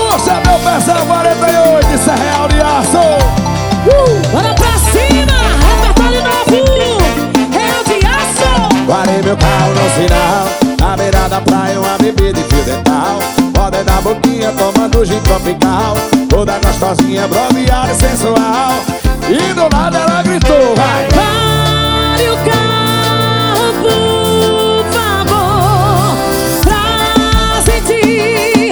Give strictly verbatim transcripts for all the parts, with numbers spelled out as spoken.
Puxa meu peção quarenta e oito, isso é real de aço. uh! Bora pra cima, repertório novo, real de aço. Parei meu carro no sinal, na beira da praia, uma bebida e fio dental. Roda na boquinha, tomando gin tropical. Toda gostosinha, bronzeada e sensual. E do nada ela gritou, vai! Pare o carro, por favor, pra sentir,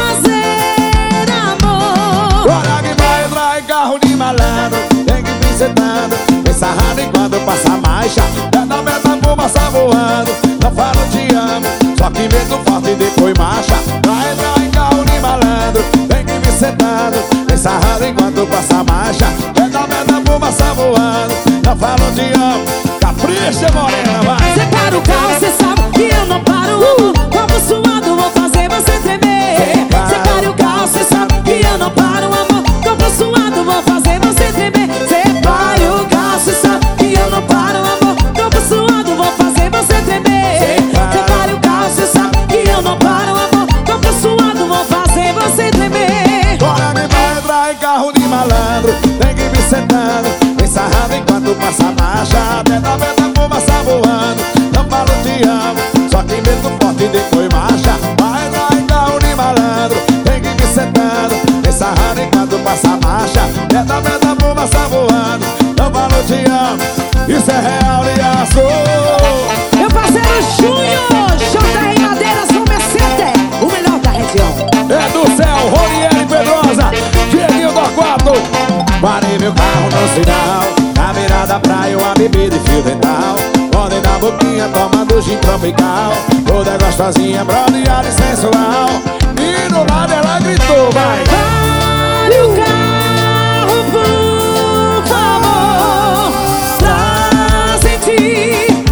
fazer amor. Olha que vai entrar em carro de malandro, tem que vir sentando, bem sarrado enquanto passa a marcha. Meta, meta, fumaça voando, não falo te amo, só que vento forte e depois marcha. Vai entrar em carro de malandro, tem que vir sentando, bem sarrado enquanto passa a marcha. Meta, meta, fumaça voando, não falo te amo, capricha morena, vai. Separa o carro, cê sabe que eu não paro, amor. Como suado, vou fazer você tremer. Separe o carro, cê sabe que eu não paro, amor. Como suado, vou fazer você tremer. Separe o carro, cê sabe que eu não paro, amor. Como suado, vou fazer você tremer. Separe o carro, cê sabe que eu não paro, amor. Como suado, vou fazer você tremer. Bora que vai entrar em carro de malandro, tem que vir sentando, bem sarrado enquanto passa a marcha. Meta, meta, fumaça voando, não falo te amo, só que vento forte e depois marcha. Vai entrar em carro de malandro, tem que vir sentando, bem sarrado enquanto passa a marcha. Meta, meta, fumaça voando, não falo te amo, isso é real de aço. Meu parceiro Júnior, J R Madeiras no Mercedes, o melhor da região. É do céu, Ronieri Pedrosa, Dieguinho Torquato. Parei meu carro no sinal, na beira da praia, uma bebida e fio dental. Rodei na boquinha, tomando gin tropical. Toda gostosinha, bronzeada e sensual. E do lado ela gritou, vai! Pare o carro, por favor, pra sentir,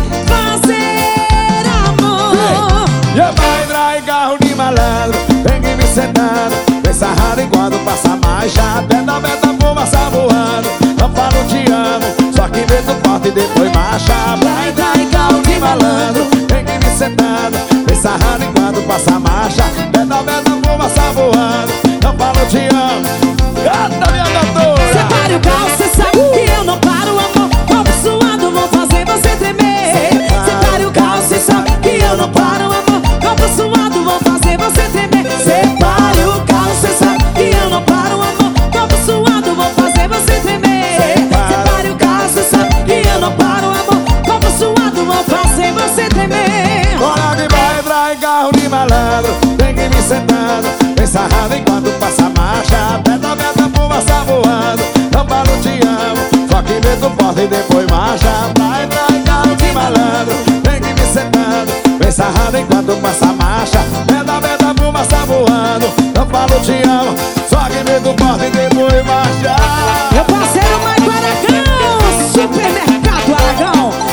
fazer amor. E vai entrar em carro de malandro, tem que me sentando, bem sarrado enquanto passa a marcha. Meta, meta, fumaça voando, não falo te amo, só que vento forte e depois marcha. Vai entrar em carro de malandro, tem que me sentando, bem sarrado enquanto passa a marcha. Meta, meta, fumaça voando, não falo te amo, canta minha cantora. Separe o carro, cê sabe que eu não paro, amor. Como suado, vou fazer você tremer. Separe o carro, cê sabe que eu não paro, amor. Como suado, vou fazer você tremer. Separe o carro, cê sabe que eu não paro, amor. Como suado, vou fazer você tremer. Separe o carro, cê sabe que eu não paro, amor. Como suado, vou fazer você tremer. Bora que vai entrar em carro de malandro, tem que me sentando, bem sarrado enquanto passa a marcha. Meta, meta, fumaça voando, não falo te amo, só que vento forte e depois marcha. Vai entrar em carro de malandro, tem que me sentando, bem sarrado enquanto passa a marcha. Meta, meta, fumaça voando, não falo te amo, só que vento forte e depois marcha. Meu parceiro Maico Aragão, Supermercado Aragão.